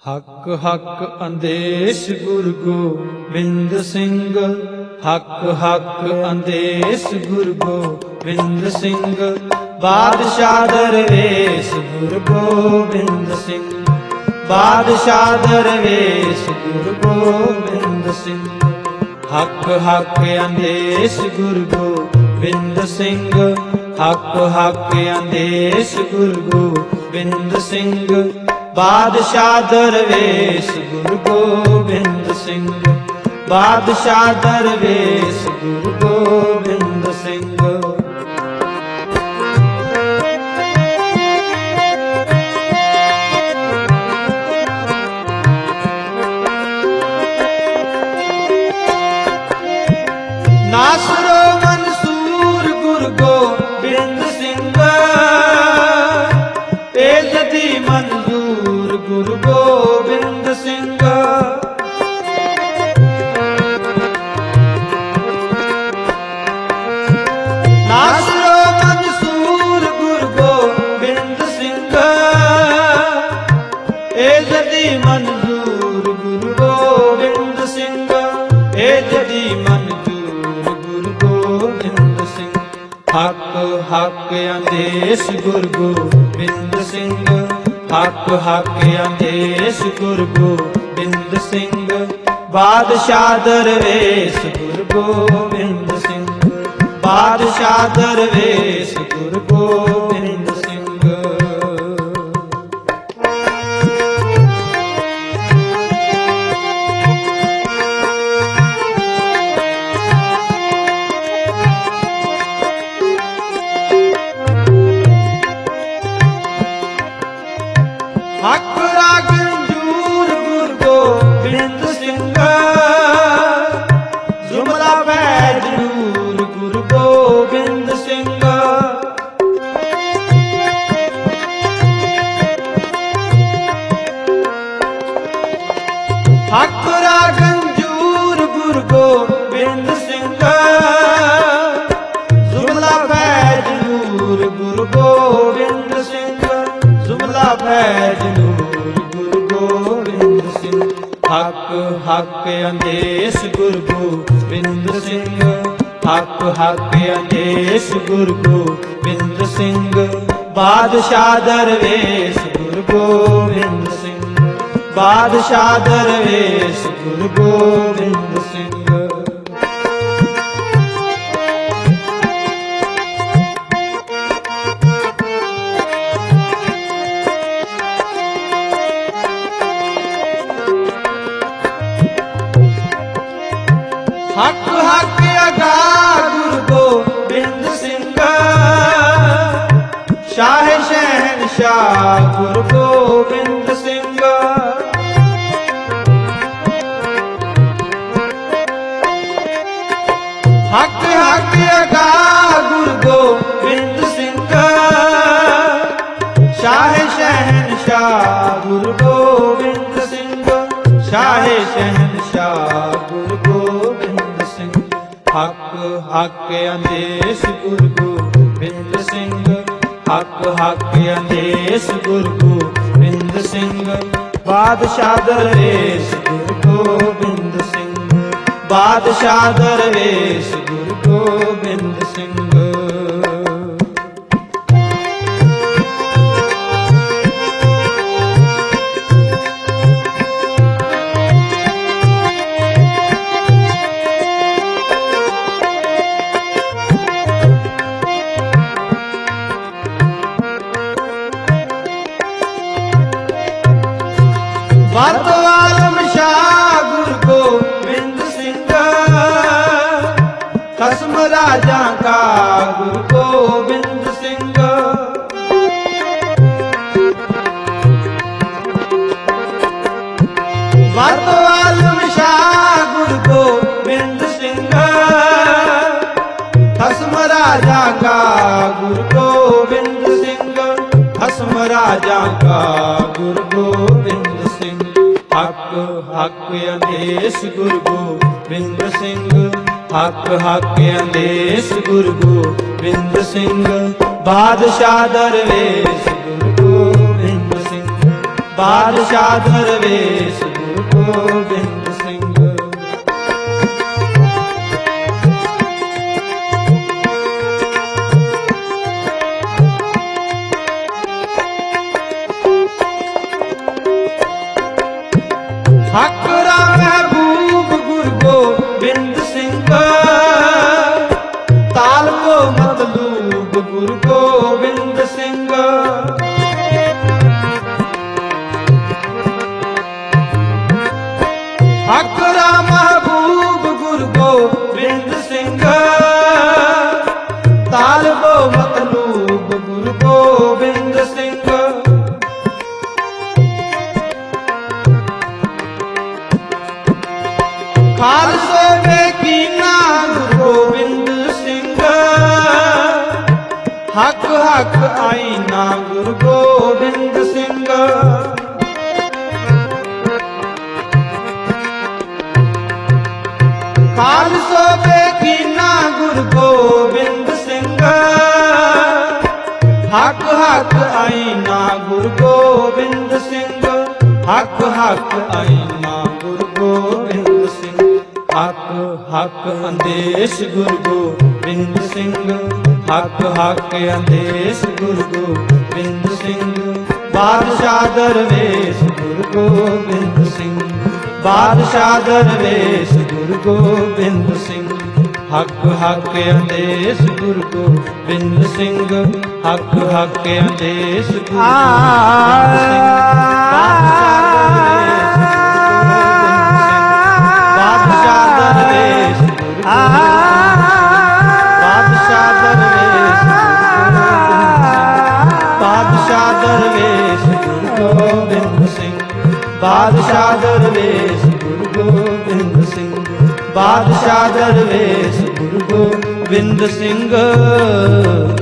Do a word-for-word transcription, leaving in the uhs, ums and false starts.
ਹੱਕ ਹੱਕ ਅੰਦੇਸ਼ ਗੁਰੂ ਗੋਬਿੰਦ ਸਿੰਘ, ਹੱਕ ਹੱਕ ਅੰਦੇਸ਼ ਗੁਰੂ ਗੋਬਿੰਦ ਸਿੰਘ, ਬਾਦਸ਼ਾਹ ਦਰਵੇਸ਼ ਗੁਰੂ ਗੋਬਿੰਦ ਸਿੰਘ, ਬਾਦਸ਼ਾਹ ਦਰਵੇਸ਼ ਗੁਰੂ ਗੋਬਿੰਦ ਸਿੰਘ। ਹੱਕ ਹੱਕ ਅੰਦੇਸ਼ ਗੁਰੂ ਗੋਬਿੰਦ ਸਿੰਘ, ਹੱਕ ਹੱਕ ਅੰਦੇਸ਼ ਗੁਰੂ ਗੋਬਿੰਦ ਸਿੰਘ, ਬਾਦਸ਼ਾਹ ਦਰਵੇਸ਼ ਗੁਰੂ ਗੋਬਿੰਦ ਸਿੰਘ, ਬਾਦਸ਼ਾਹ ਦਰਵੇਸ਼ ਗੁਰੂ ਗੋਬਿੰਦ ਸਿੰਘ। ਨਾਸਰੋ ਮਨਸੂਰ ਗੁਰੂ ਗੋਬਿੰਦ ਸਿੰਘ, ਤੇਜ ਦੀ ਮਨਜ਼ੂਰ ਗੁਰੂ ਗੋਬਿੰਦ ਸਿੰਘ। ਨਾਸਰੋ ਮਨਸੂਰ ਗੁਰੂ ਗੋਬਿੰਦ ਸਿੰਘ, ਤੇਜ ਦੀ ਮਨਜ਼ੂਰ ਗੁਰੂ ਗੋਬਿੰਦ ਸਿੰਘ, ਤੇਜ ਦੀ ਮਨਜ਼ੂਰ ਗੁਰੂ ਗੋਬਿੰਦ ਸਿੰਘ। ਹੱਕ ਹੱਕ ਅੰਦੇਸ਼ ਗੁਰੂ ਗੋਬਿੰਦ ਸਿੰਘ, ਹੱਕ ਹੱਕ ਅੰਦੇਸ਼ ਗੁਰੂ ਗੋਬਿੰਦ ਸਿੰਘ, ਬਾਦਸ਼ਾਹ ਦਰਵੇਸ਼ ਗੁਰੂ ਗੋਬਿੰਦ ਸਿੰਘ, ਬਾਦਸ਼ਾਹ ਦਰਵੇਸ਼ ਗੁਰੂ ਗੋਬਿੰਦ ਸਿੰਘ। ਹੱਕ ਰਾਗੰਜੂਰ ਗੁਰੂ ਗੋਬਿੰਦ ਸਿੰਘ, ਜੁਮਲਾ ਬੈਜੂਰ ਗੁਰੂ ਗੋਬਿੰਦ ਸਿੰਘ। ਹੱਕ ਰਾਗੰਜੂਰ ਗੁਰੂ ਗੋਬਿੰਦ ਸਿੰਘ, ਜੁਮਲਾ ਬੈਜੂਰ ਗੁਰੂ ਗੋਬਿੰਦ ਸਿੰਘ, ਜੁਮਲਾ ਬੈਜਨੂਰ ਗੁਰੂ ਗੋਬਿੰਦ ਸਿੰਘ। ਹੱਕ ਹੱਕ ਅੰਦੇਸ਼ ਗੁਰੂ ਗੋਬਿੰਦ ਸਿੰਘ, ਹੱਕ ਹੱਕ ਅੰਦੇਸ਼ ਗੁਰੂ ਗੋਬਿੰਦ ਸਿੰਘ, ਬਾਦਸ਼ਾਹ ਦਰਵੇਸ਼ ਗੁਰੂ ਗੋਬਿੰਦ ਸਿੰਘ, ਬਾਦਸ਼ਾਹ ਦਰਵੇਸ਼ ਗੁਰੂ ਗੋਬਿੰਦ ਸਿੰਘ। ਹੱਕ ਹੱਕ ਅਗਾ ਗੁਰੂ ਗੋਬਿੰਦ ਸਿੰਘ, ਸ਼ਾਹ ਸ਼ਹਿਨਸ਼ਾਹ ਗੁਰੂ ਗੋਬਿੰਦ ਸਿੰਘ। ਹੱਕ ਹੱਕ ਅਗਾ ਗੁਰੂ ਗੋਬਿੰਦ ਸਿੰਘ, ਸ਼ਾਹ ਸ਼ਹਿਨਸ਼ਾਹ ਗੁਰੂ ਗੋਬਿੰਦ ਸਿੰਘ, ਸ਼ਾਹ ਸ਼ਹਿਨਸ਼ਾਹ ਗੁਰੂ ਗੋਬਿੰਦ ਸਿੰਘ। ਹੱਕ ਹੱਕ ਅੰਦੇਸ਼ ਗੁਰੂ ਗੋਬਿੰਦ ਸਿੰਘ, ਹੱਕ ਹੱਕ ਅੰਦੇਸ਼ ਗੁਰੂ ਗੋਬਿੰਦ ਸਿੰਘ, ਬਾਦਸ਼ਾਹ ਦਰਵੇਸ਼ ਗੁਰੂ ਗੋਬਿੰਦ ਸਿੰਘ, ਬਾਦਸ਼ਾਹ ਦਰਵੇਸ਼ ਗੁਰੂ ਗੋਬਿੰਦ ਸਿੰਘ। ਵਤ ਆਲਮ ਸ਼ਾਹ ਗੁਰੂ ਗੋਬਿੰਦ ਸਿੰਘ, ਖਸਮ ਰਾਜਾਂ ਕਾ ਗੁਰੂ ਗੋਬਿੰਦ ਸਿੰਘ। ਵਤ ਆਲਮ ਸ਼ਾਹ ਗੁਰੂ ਗੋਬਿੰਦ ਸਿੰਘ, ਖਸਮ ਰਾਜਾਂ ਕਾ ਗੁਰੂ ਗੋਬਿੰਦ ਸਿੰਘ, ਖਸਮ ਰਾਜਾਂ ਕਾ ਗੁਰੂ ਗੋਬਿੰਦ ਸਿੰਘ। ਹੱਕ ਹੱਕ ਅੰਦੇਸ਼ ਗੁਰੂ ਗੋਬਿੰਦ ਸਿੰਘ, ਹੱਕ ਹੱਕ ਅੰਦੇਸ਼ ਗੁਰੂ ਗੋਬਿੰਦ ਸਿੰਘ, ਬਾਦਸ਼ਾਹ ਦਰਵੇਸ਼ ਗੁਰੂ ਗੋਬਿੰਦ ਸਿੰਘ, ਬਾਦਸ਼ਾਹ ਦਰਵੇਸ਼ ਗੁਰੂ ਗੋਬਿੰਦ ਸਿੰਘ। ਹੱਕ ਰਾਮ ਮਹਿਬੂਬ ਗੁਰੂ ਗੋਬਿੰਦ ਸਿੰਘ, ਤਾਲ ਕੋ ਮਤਲੂਬ ਗੁਰੂ ਗੋਬਿੰਦ ਸਿੰਘ। ਹੱਕ ਰਾਮ ਮਹਿਬੂਬ ਗੁਰੂ ਗੋਬਿੰਦ ਸਿੰਘ, ਤਾਲ ਕੋ ਮਤਲੂਬ ਗੁਰੂ ਗੋਬਿੰਦ ਸਿੰਘ। ਖਾਲਸੇ ਦੇ ਕੀਨਾ ਗੁਰੂ ਗੋਬਿੰਦ ਸਿੰਘ, ਹੱਕ ਹੱਕ ਆਈਨਾ ਗੁਰੂ ਗੋਬਿੰਦ ਸਿੰਘ। ਖਾਲਸੇ ਦੇ ਕੀਨਾ ਗੁਰੂ ਗੋਬਿੰਦ ਸਿੰਘ, ਹੱਕ ਹੱਕ ਆਈਨਾ ਗੁਰੂ ਗੋਬਿੰਦ ਸਿੰਘ। ਹੱਕ ਹੱਕ ਆਈਨਾ ਗੁਰੂ ਗੋਬਿੰਦ ਸਿੰਘ। ਹੱਕ ਹੱਕ ਅੰਦੇਸ਼ ਗੁਰੂ ਗੋਬਿੰਦ ਸਿੰਘ, ਹੱਕ ਹੱਕ ਅੰਦੇਸ਼ ਗੁਰੂ ਗੋਬਿੰਦ ਸਿੰਘ। ਬਾਦਸ਼ਾਹ ਦਰਵੇਸ਼ ਗੁਰੂ ਗੋਬਿੰਦ ਸਿੰਘ, ਬਾਦਸ਼ਾਹ ਦਰਵੇਸ਼ ਗੁਰੂ ਗੋਬਿੰਦ ਸਿੰਘ। ਹੱਕ ਹੱਕ ਅੰਦੇਸ਼ ਗੁਰੂ ਗੋਬਿੰਦ ਸਿੰਘ, ਹੱਕ ਹੱਕ ਅੰਦੇਸ਼ ਗੁਰੂ ਗੋਬਿੰਦ ਸਿੰਘ। ਬਾਦਸ਼ਾਹ ਦਰਵੇਸ਼ ਬਾਦਸ਼ਾਹ ਦਰਵੇਸ਼ ਬਾਦਸ਼ਾਹ ਦਰਵੇਸ਼ ਗੁਰੂ ਗੋਬਿੰਦ ਸਿੰਘ। ਬਾਦਸ਼ਾਹ ਦਰਵੇਸ਼ ਗੁਰੂ ਗੋਬਿੰਦ ਸਿੰਘ, ਬਾਦਸ਼ਾਹ ਦਰਵੇਸ਼ ਗੁਰੂ ਗੋਬਿੰਦ ਸਿੰਘ।